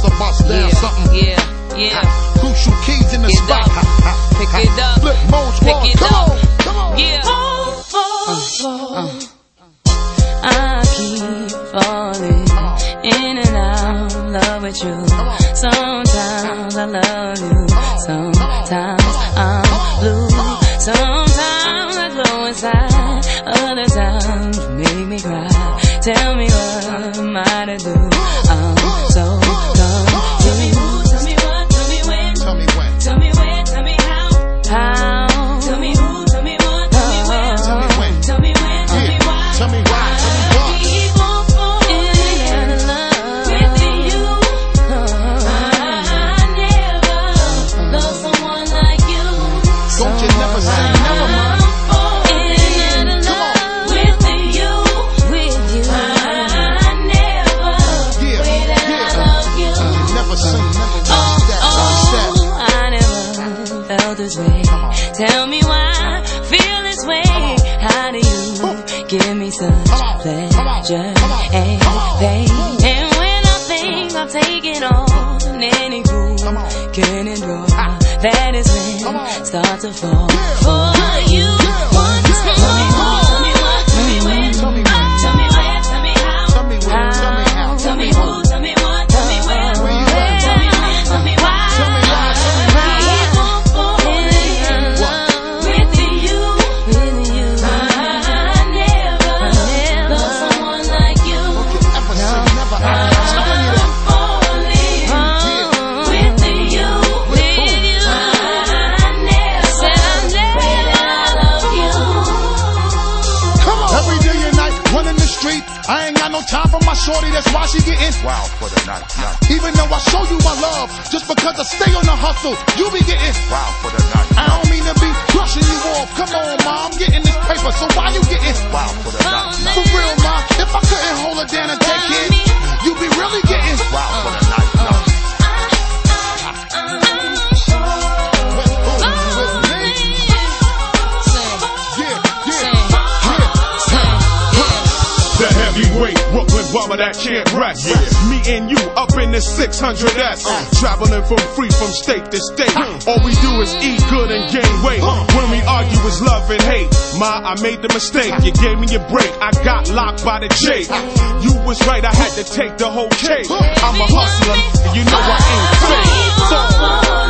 bust a bust down something. Crucial keys in the spot. Pick it up. Flip mode squad. Come on. Come on. Yeah. I keep falling in and out of love with you. Sometimes I love you. Sometimes I'm blue. Sometimes I glow inside. Other times you make me cry. Tell me what am I to do? I'm so confused. Tell me who, tell me what, tell me when. Tell me when. Tell me where, tell me how. How? Tell me who, tell me what, tell me when. Tell me when. Tell me when, tell me why. Tell me why. I keep on falling in love with you. I never loved someone like you. Don't you never say never, man. This way. Tell me why I feel this way. How do you give me such pleasure and pain? And when I think I'm taking on any fool can endure, that is when I start to fall for you. Tell me what, tell me what, tell me when, tell me where, tell me how, tell me how, tell me who, tell me what, tell me where, tell me when, tell me why. I ain't got no time for my shorty, that's why she getting wild for the night. Even though I show you my love, just because I stay on the hustle, you be getting wild for the night. I don't mean to be brushing you off. Come on, ma, I'm getting this paper, so why you getting wild for the night? For real, ma, if I couldn't hold her down and take it, you be really getting wild for the night. Heavyweight, Brooklyn bummer that can't rest. Me and you up in the 600S. Traveling from state to state. All we do is eat good and gain weight. When we argue it's love and hate. Ma, I made the mistake. You gave me a break. I got locked by the J. You was right, I had to take the whole cake. I'm a hustler, and you know I ain't fake.